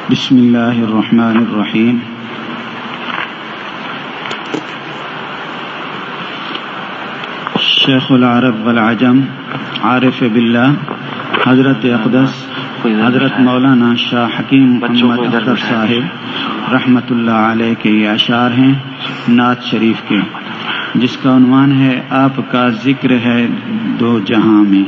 بسم اللہ الرحمن الرحیم. شیخ العرب والعجم عارف باللہ حضرت اقدس حضرت مولانا شاہ حکیم محمد اختر صاحب رحمۃ اللہ علیہ کے یہ اشعار ہیں نعت شریف کے، جس کا عنوان ہے آپ کا ذکر ہے دو جہاں میں.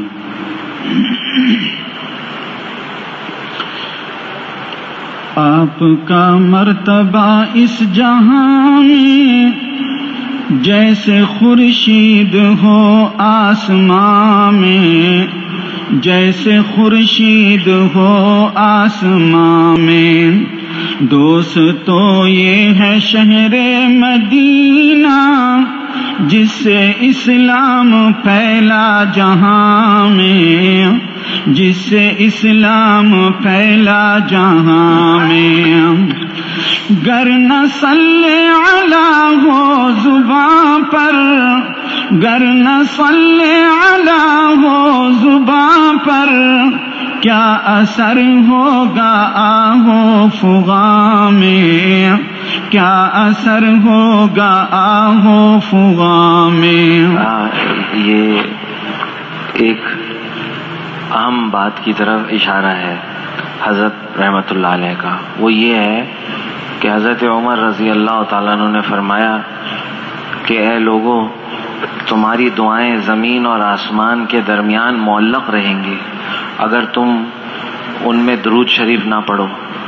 آپ کا مرتبہ اس جہاں میں جیسے خورشید ہو آسمان میں، جیسے خورشید ہو آسمان میں. دوستو یہ ہے شہر مدینہ جس سے اسلام پھیلا جہاں میں، جس سے اسلام پھیلا جہاں میں. گر نہ صلی علی ہو زباں پر، گر نہ صلی علی ہو زباں پر، کیا اثر ہوگا آہو فغاں میں، کیا اثر ہوگا آہو فغاں میں. یہ ایک اہم بات کی طرف اشارہ ہے حضرت رحمۃ اللہ علیہ کا. وہ یہ ہے کہ حضرت عمر رضی اللہ تعالیٰ عنہ نے فرمایا کہ اے لوگوں، تمہاری دعائیں زمین اور آسمان کے درمیان معلق رہیں گی اگر تم ان میں درود شریف نہ پڑھو.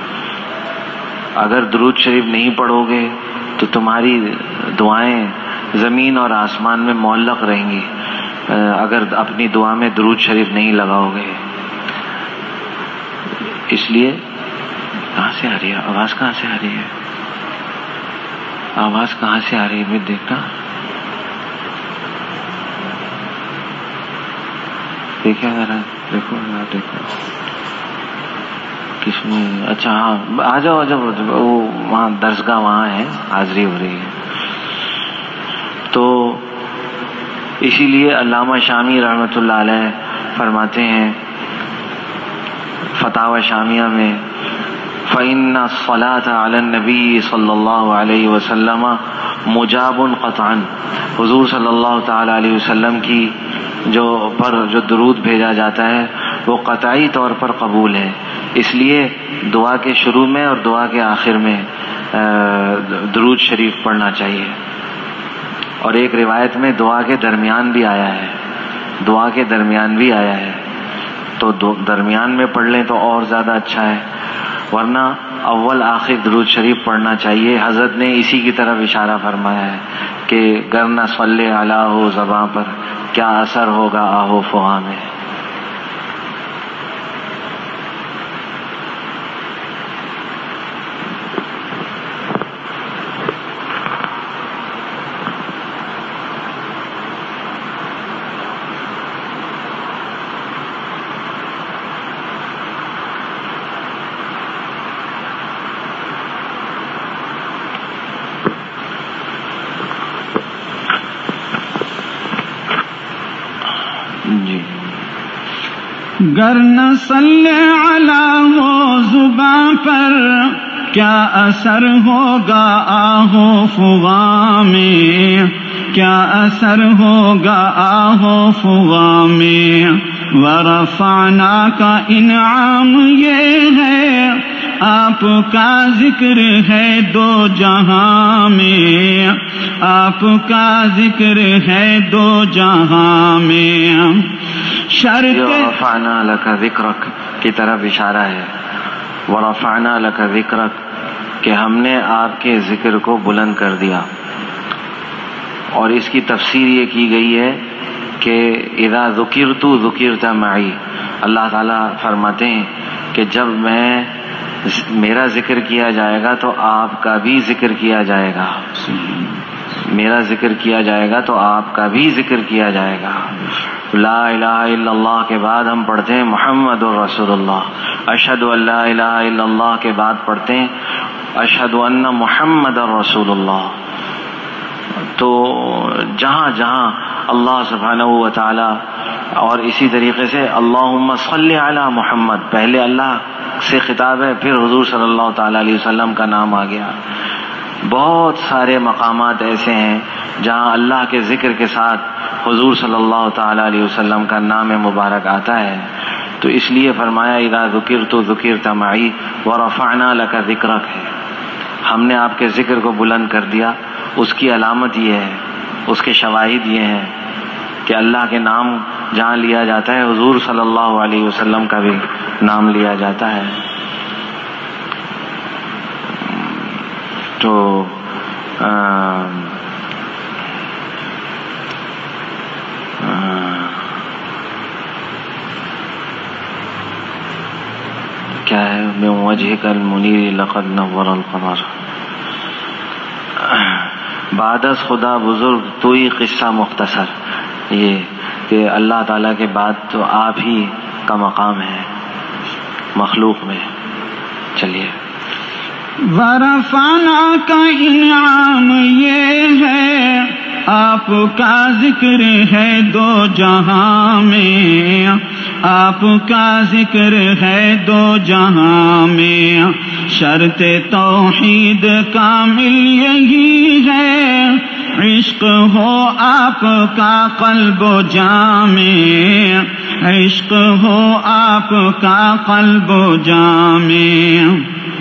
اگر درود شریف نہیں پڑھو گے تو تمہاری دعائیں زمین اور آسمان میں معلق رہیں گی اگر اپنی دعا میں درود شریف نہیں لگاؤ گے. اس لیے کہاں سے آ رہی ہے آواز؟ کہاں سے آ رہی ہے آواز؟ کہاں سے آ رہی ہے؟ میں دیکھتا دیکھیں ذرا، دیکھو دیکھو کس میں. اچھا ہاں، آ جاؤ آ جاؤ، وہ وہاں درسگاہ وہاں ہے، حاضری ہو رہی ہے. تو اسی لیے علامہ شامی رحمۃ اللہ علیہ فرماتے ہیں فتاوی شامیہ میں، فَإِنَّ الصَّلَاةَ عَلَى النَّبِيِّ صلی اللہ علیہ وسلم مجاب قطعا. حضور صلی اللہ تعالی علیہ وسلم کی جو درود بھیجا جاتا ہے وہ قطعی طور پر قبول ہے. اس لیے دعا کے شروع میں اور دعا کے آخر میں درود شریف پڑھنا چاہیے. اور ایک روایت میں دعا کے درمیان بھی آیا ہے، دعا کے درمیان بھی آیا ہے، تو درمیان میں پڑھ لیں تو اور زیادہ اچھا ہے، ورنہ اول آخر درود شریف پڑھنا چاہیے. حضرت نے اسی کی طرف اشارہ فرمایا ہے کہ گر نہ صلی علی ہو زباں پر، کیا اثر ہوگا آہو فغاں میں. گر نہ صلی علی ہو زباں پر، کیا اثر ہوگا آہو فغاں میں، کیا اثر ہوگا آہو فغاں میں. ورفعنا کا انعام یہ ہے آپ کا ذکر ہے دو جہاں میں، آپ کا ذکر ہے دو جہاں میں. ورفعنا لک ذکرک کی طرف اشارہ ہے. ورفعنا لک ذکرک کہ ہم نے آپ کے ذکر کو بلند کر دیا. اور اس کی تفسیر یہ کی گئی ہے کہ اذا ذکرت ذکرت معی. اللہ تعالیٰ فرماتے ہیں کہ جب میرا ذکر کیا جائے گا تو آپ کا بھی ذکر کیا جائے گا. میرا ذکر کیا جائے گا تو آپ کا بھی ذکر کیا جائے گا. لا الہ الا اللہ کے بعد ہم پڑھتے ہیں محمد الرسول اللہ. اشہد ان لا الہ الا اللہ کے بعد پڑھتے ہیں اشہد ان محمد الرسول اللہ. تو جہاں جہاں اللہ سبحانہ و تعالی، اور اسی طریقے سے اللہم صلی علی محمد، پہلے اللہ سے خطاب ہے، پھر حضور صلی اللہ تعالی علیہ وسلم کا نام آ گیا. بہت سارے مقامات ایسے ہیں جہاں اللہ کے ذکر کے ساتھ حضور صلی اللہ تعالی علیہ وسلم کا نام مبارک آتا ہے. تو اس لیے فرمایا اذا ذکرت ذکرت معی ورفعنا لک ذکرک ہے. ہم نے آپ کے ذکر کو بلند کر دیا. اس کی علامت یہ ہے، اس کے شواہد یہ ہیں کہ اللہ کے نام جہاں لیا جاتا ہے حضور صلی اللہ علیہ وسلم کا بھی نام لیا جاتا ہے. تو کیا ہے من وجهك المنیر لقد نور القمر. بعد از خدا بزرگ تو ہی قصہ مختصر، یہ کہ اللہ تعالیٰ کے بعد تو آپ ہی کا مقام ہے مخلوق میں. چلیے. ورفعنا کا انعام یہ ہے، آپ کا ذکر ہے دو جہاں میں، آپ کا ذکر ہے دو جہاں میں. شرط توحید کامل یہی ہے، عشق ہو آپ کا قلب و جاں میں، عشق ہو آپ کا قلب و جاں میں.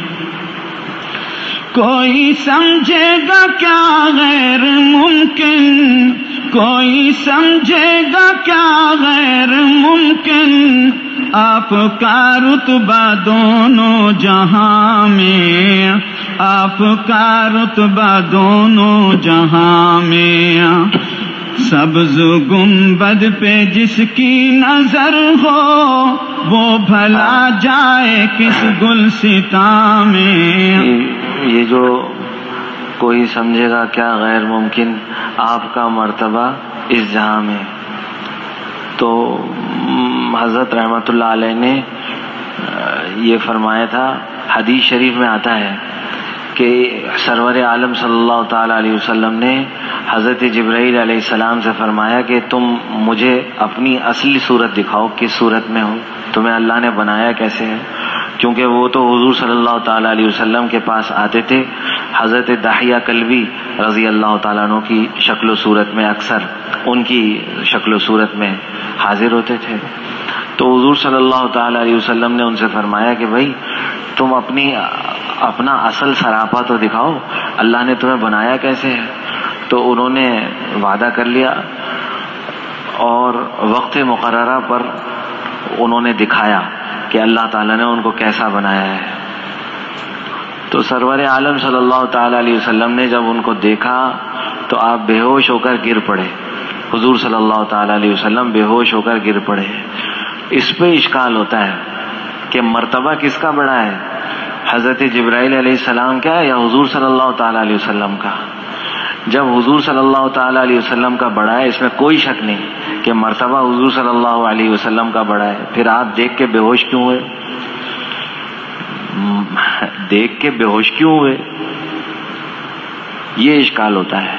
کوئی سمجھے گا کیا غیر ممکن، کوئی سمجھے گا کیا غیر ممکن، آپ کا رتبہ دونوں جہاں میں، آپ کا رتبہ دونوں جہاں میں. سبز گنبد پہ جس کی نظر ہو وہ بھلا جائے کس گلستاں میں. یہ جو کوئی سمجھے گا کیا غیر ممکن، آپ کا مرتبہ اس جہاں میں، تو حضرت رحمت اللہ علیہ نے یہ فرمایا تھا. حدیث شریف میں آتا ہے کہ سرور عالم صلی اللہ تعالی علیہ وسلم نے حضرت جبرائیل علیہ السلام سے فرمایا کہ تم مجھے اپنی اصلی صورت دکھاؤ، کس صورت میں ہو، تمہیں اللہ نے بنایا کیسے ہے. کیونکہ وہ تو حضور صلی اللہ تعالی علیہ وسلم کے پاس آتے تھے حضرت داحیہ کلبی رضی اللہ تعالیٰ عنہ کی شکل و صورت میں، اکثر ان کی شکل و صورت میں حاضر ہوتے تھے. تو حضور صلی اللہ تعالی علیہ وسلم نے ان سے فرمایا کہ بھائی تم اپنا اصل سراپا تو دکھاؤ، اللہ نے تمہیں بنایا کیسے ہے. تو انہوں نے وعدہ کر لیا اور وقت مقررہ پر انہوں نے دکھایا کہ اللہ تعالیٰ نے ان کو کیسا بنایا ہے. تو سرور عالم صلی اللہ تعالی علیہ وسلم نے جب ان کو دیکھا تو آپ بے ہوش ہو کر گر پڑے. حضور صلی اللہ تعالی علیہ وسلم بے ہوش ہو کر گر پڑے. اس پہ اشکال ہوتا ہے کہ مرتبہ کس کا بڑا ہے، حضرت جبرائیل علیہ السلام کا یا حضور صلی اللہ تعالی علیہ وسلم کا. جب حضور صلی اللہ تعالی علیہ وسلم کا بڑا ہے، اس میں کوئی شک نہیں کہ مرتبہ حضور صلی اللہ علیہ وسلم کا بڑا ہے. پھر آپ دیکھ کے بے ہوش کیوں ہوئے؟ دیکھ کے بے ہوش کیوں ہوئے؟ یہ اشکال ہوتا ہے.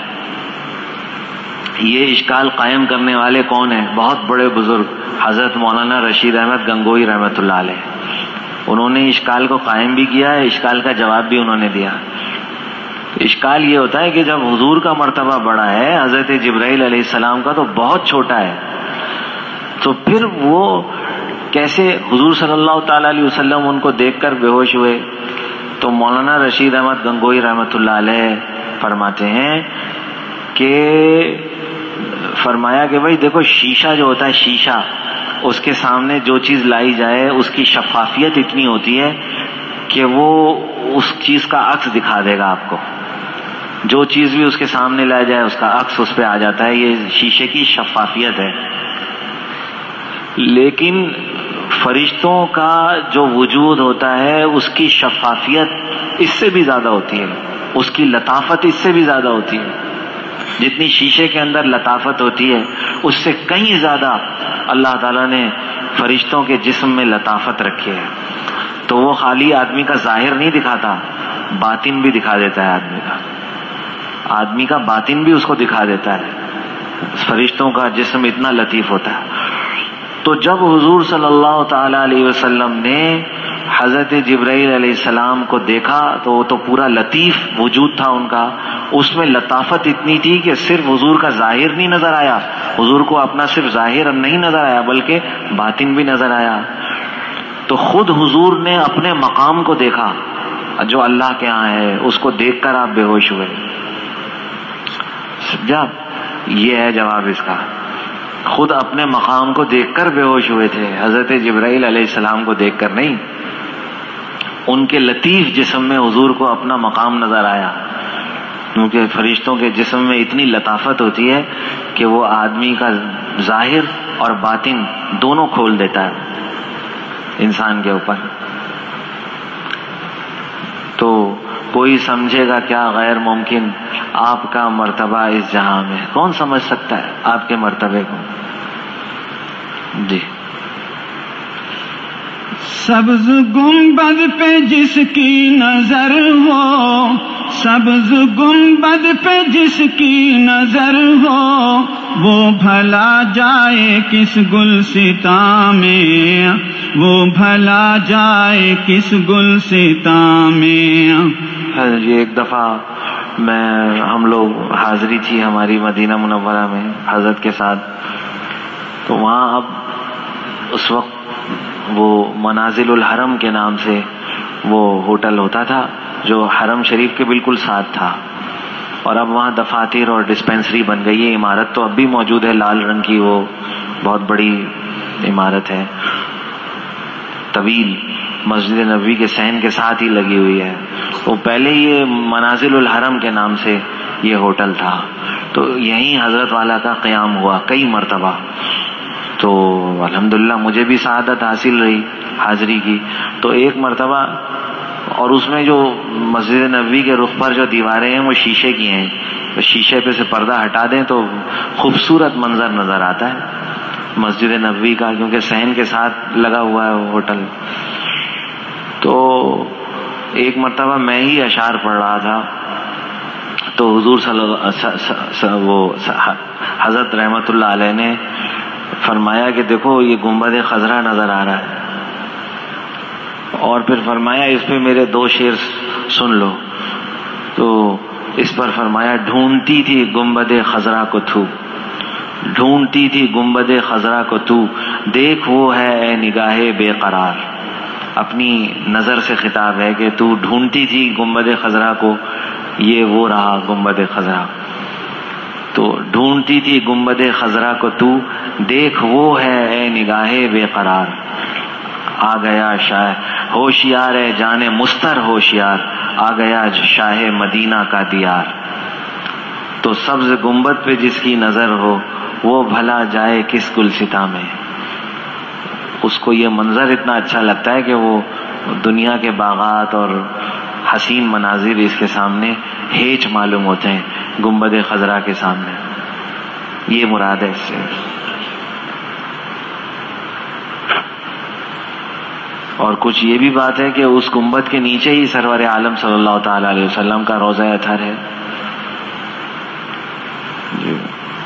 یہ اشکال قائم کرنے والے کون ہیں؟ بہت بڑے بزرگ حضرت مولانا رشید احمد گنگوئی رحمۃ اللہ علیہ. انہوں نے اشکال کو قائم بھی کیا ہے، اشکال کا جواب بھی انہوں نے دیا. اشکال یہ ہوتا ہے کہ جب حضور کا مرتبہ بڑا ہے، حضرت جبرائیل علیہ السلام کا تو بہت چھوٹا ہے، تو پھر وہ کیسے حضور صلی اللہ تعالی علیہ وسلم ان کو دیکھ کر بے ہوش ہوئے؟ تو مولانا رشید احمد گنگوئی رحمۃ اللہ علیہ فرماتے ہیں کہ فرمایا کہ بھائی دیکھو، شیشہ جو ہوتا ہے، شیشہ، اس کے سامنے جو چیز لائی جائے اس کی شفافیت اتنی ہوتی ہے کہ وہ اس چیز کا عکس دکھا دے گا آپ کو. جو چیز بھی اس کے سامنے لایا جائے اس کا عکس اس پہ آ جاتا ہے. یہ شیشے کی شفافیت ہے. لیکن فرشتوں کا جو وجود ہوتا ہے اس کی شفافیت اس سے بھی زیادہ ہوتی ہے، اس کی لطافت اس سے بھی زیادہ ہوتی ہے. جتنی شیشے کے اندر لطافت ہوتی ہے اس سے کہیں زیادہ اللہ تعالیٰ نے فرشتوں کے جسم میں لطافت رکھی ہے. تو وہ خالی آدمی کا ظاہر نہیں دکھاتا، باطن بھی دکھا دیتا ہے. آدمی کا باطن بھی اس کو دکھا دیتا ہے. فرشتوں کا جسم اتنا لطیف ہوتا ہے. تو جب حضور صلی اللہ تعالی علیہ وسلم نے حضرت جبرائیل علیہ السلام کو دیکھا تو وہ تو پورا لطیف وجود تھا ان کا، اس میں لطافت اتنی تھی کہ صرف حضور کا ظاہر نہیں نظر آیا، حضور کو اپنا صرف ظاہر نہیں نظر آیا بلکہ باطن بھی نظر آیا. تو خود حضور نے اپنے مقام کو دیکھا جو اللہ کے ہاں ہے، اس کو دیکھ کر آپ بے ہوش ہوئے. جب یہ ہے جواب اس کا، خود اپنے مقام کو دیکھ کر بے ہوش ہوئے تھے، حضرت جبرائیل علیہ السلام کو دیکھ کر نہیں. ان کے لطیف جسم میں حضور کو اپنا مقام نظر آیا، کیونکہ فرشتوں کے جسم میں اتنی لطافت ہوتی ہے کہ وہ آدمی کا ظاہر اور باطن دونوں کھول دیتا ہے انسان کے اوپر. تو کوئی سمجھے گا کیا غیر ممکن آپ کا مرتبہ اس جہاں میں؟ کون سمجھ سکتا ہے آپ کے مرتبے کو؟ جی. سبز گنبد پہ جس کی نظر ہو، سبز گنبد پہ جس کی نظر ہو، وہ بھلا جائے کس گلستاں میں، وہ بھلا جائے کس گلستاں میں. جی ایک دفعہ ہم لوگ حاضری تھی ہماری مدینہ منورہ میں حضرت کے ساتھ، تو وہاں اب اس وقت وہ منازل الحرم کے نام سے وہ ہوٹل ہوتا تھا جو حرم شریف کے بالکل ساتھ تھا، اور اب وہاں دفاتر اور ڈسپینسری بن گئی ہے. عمارت تو اب بھی موجود ہے لال رنگ کی، وہ بہت بڑی عمارت ہے، طویل، مسجد نبوی کے صحن کے ساتھ ہی لگی ہوئی ہے. وہ پہلے یہ منازل الحرم کے نام سے یہ ہوٹل تھا، تو یہیں حضرت والا کا قیام ہوا کئی مرتبہ. تو الحمدللہ مجھے بھی سعادت حاصل رہی حاضری کی. تو ایک مرتبہ، اور اس میں جو مسجد نبوی کے رخ پر جو دیواریں ہیں وہ شیشے کی ہیں، تو شیشے پہ سے پردہ ہٹا دیں تو خوبصورت منظر نظر آتا ہے مسجد نبوی کا، کیونکہ صحن کے ساتھ لگا ہوا ہے وہ ہوٹل. تو ایک مرتبہ میں ہی اشعار پڑھ رہا تھا، تو حضور حضرت رحمت اللہ علیہ نے فرمایا کہ دیکھو یہ گنبد خضرا نظر آ رہا ہے، اور پھر فرمایا اس پہ میرے 2 شعر سن لو. تو اس پر فرمایا ڈھونڈتی تھی گنبد خضرا کو تو، ڈھونڈتی تھی گنبد خضرا کو تو، دیکھ وہ ہے اے نگاہ بے قرار. اپنی نظر سے خطاب ہے کہ تو ڈھونڈتی تھی گنبد خضرا کو، یہ وہ رہا گنبد خضرا. تو ڈھونڈتی تھی گنبد خضرا کو تو، دیکھ وہ ہے اے نگاہ بے قرار. آ گیا شاہ ہوشیار ہے جانے مستر ہوشیار، آ گیا شاہ مدینہ کا دیار. تو سبز گنبد پہ جس کی نظر ہو، وہ بھلا جائے کس گلستاں میں. اس کو یہ منظر اتنا اچھا لگتا ہے کہ وہ دنیا کے باغات اور حسین مناظر اس کے سامنے ہیچ معلوم ہوتے ہیں گنبد خضرا کے سامنے. یہ مراد ہے اس سے. اور کچھ یہ بھی بات ہے کہ اس گنبد کے نیچے ہی سرور عالم صلی اللہ تعالی علیہ وسلم کا روضہ اطہر ہے. جی.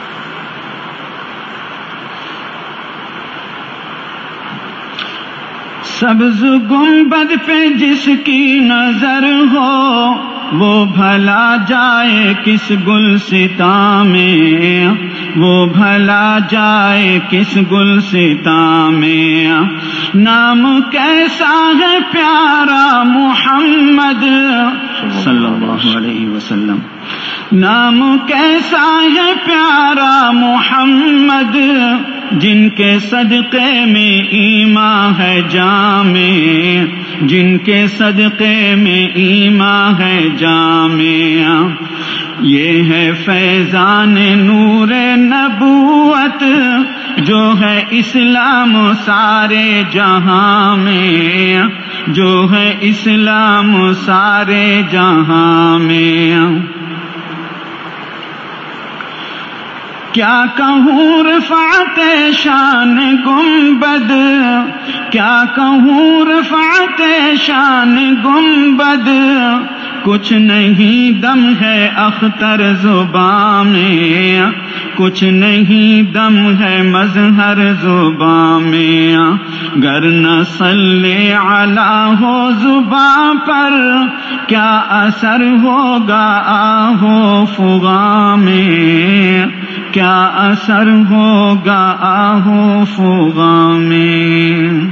سبز گنبد پہ جس کی نظر ہو، وہ بھلا جائے کس گلستاں میں، وہ بھلا جائے کس گلستاں میں. نام کیسا ہے پیارا محمد صلی اللہ علیہ وسلم، نام کیسا ہے پیارا محمد، جن کے صدقے میں ایمان ہے جامع، جن کے صدقے میں ایمان ہے جامع. یہ ہے فیضان نور نبوت جو ہے اسلام سارے جہاں میں، جو ہے اسلام سارے جہاں میں. کیا کہوں رفعت شان گنبد، کیا کہوں رفعت شان گنبد، کچھ نہیں دم ہے اختر زباں میں، کچھ نہیں دم ہے مظہر زباں میں، گر نہ صلی علی ہو زباں پر کیا اثر ہوگا آہو فغاں میں، کیا اثر ہوگا آہو فغاں میں۔